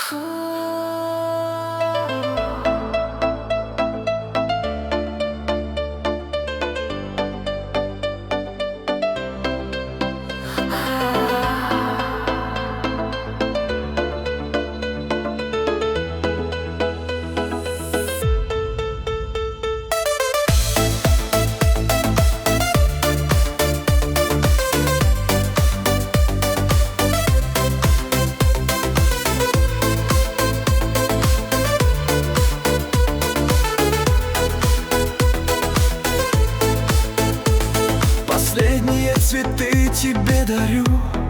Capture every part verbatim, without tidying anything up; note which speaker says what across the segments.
Speaker 1: Последние цветы тебе дарю,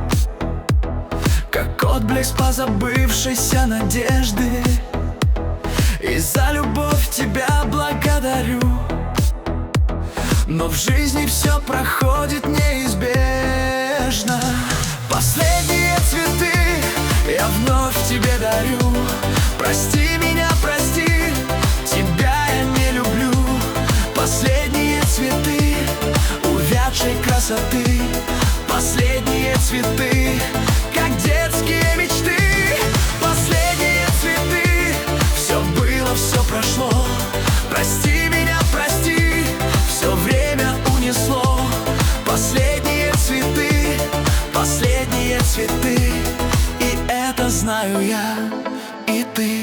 Speaker 1: как отблеск позабывшейся надежды. И за любовь тебя благодарю. Но в жизни все проходит неизбежно. Последние цветы я вновь тебе дарю. Прости меня, прости, тебя я не люблю. Последние цветы увядшей красоты, последние цветы, как детские мечты. Последние цветы, все было, все прошло. Прости меня, прости, все время унесло. Последние цветы, последние цветы, и это знаю я, и ты.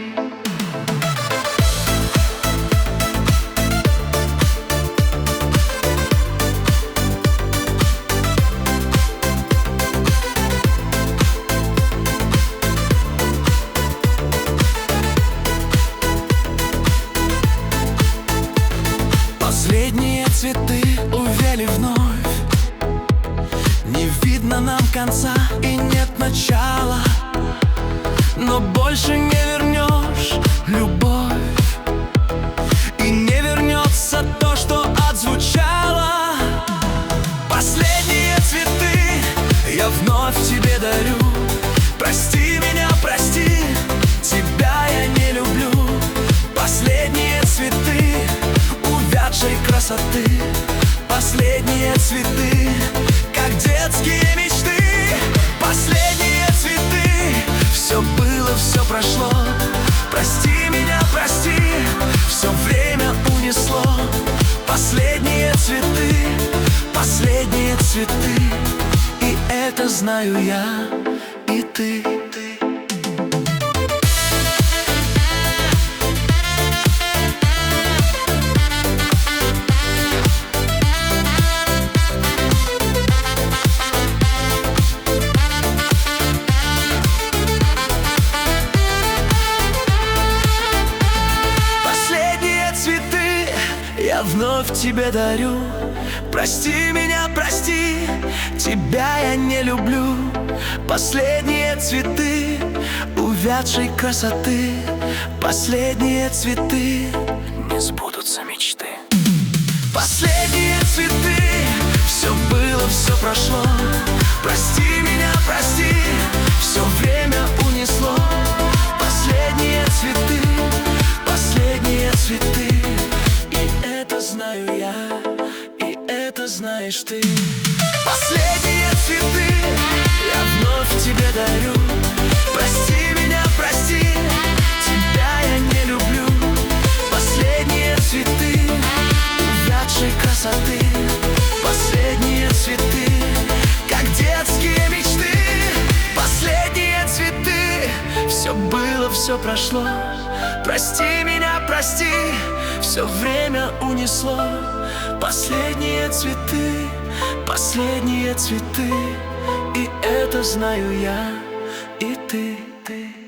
Speaker 1: Последние цветы увяли вновь. Не видно нам конца и нет начала, но больше не вернешь любовь, и не вернется то, что отзвучало. Последние цветы я вновь тебе дарю. Прости меня, прости, тебя я не люблю. Последние цветы увядшей красоты, последние цветы, как детские мечты. Последние цветы, все было, все прошло. Прости меня, прости, все время унесло. Последние цветы, последние цветы, и это знаю я, и ты. Я вновь тебе дарю. Прости меня, прости, тебя я не люблю. Последние цветы увядшей красоты, последние цветы, не сбудутся мечты. Последние цветы, все было, все прошло. Прости меня, прости, все время унесло. Последние цветы, последние цветы, знаю я, и это знаешь ты. Последние цветы я вновь тебе дарю. Прости меня, прости, тебя я не люблю. Последние цветы увядшей красоты, последние цветы, как детские мечты. Последние цветы, все было, все прошло. Прости меня, прости, все время унесло. Последние цветы, последние цветы, и это знаю я, и ты, ты.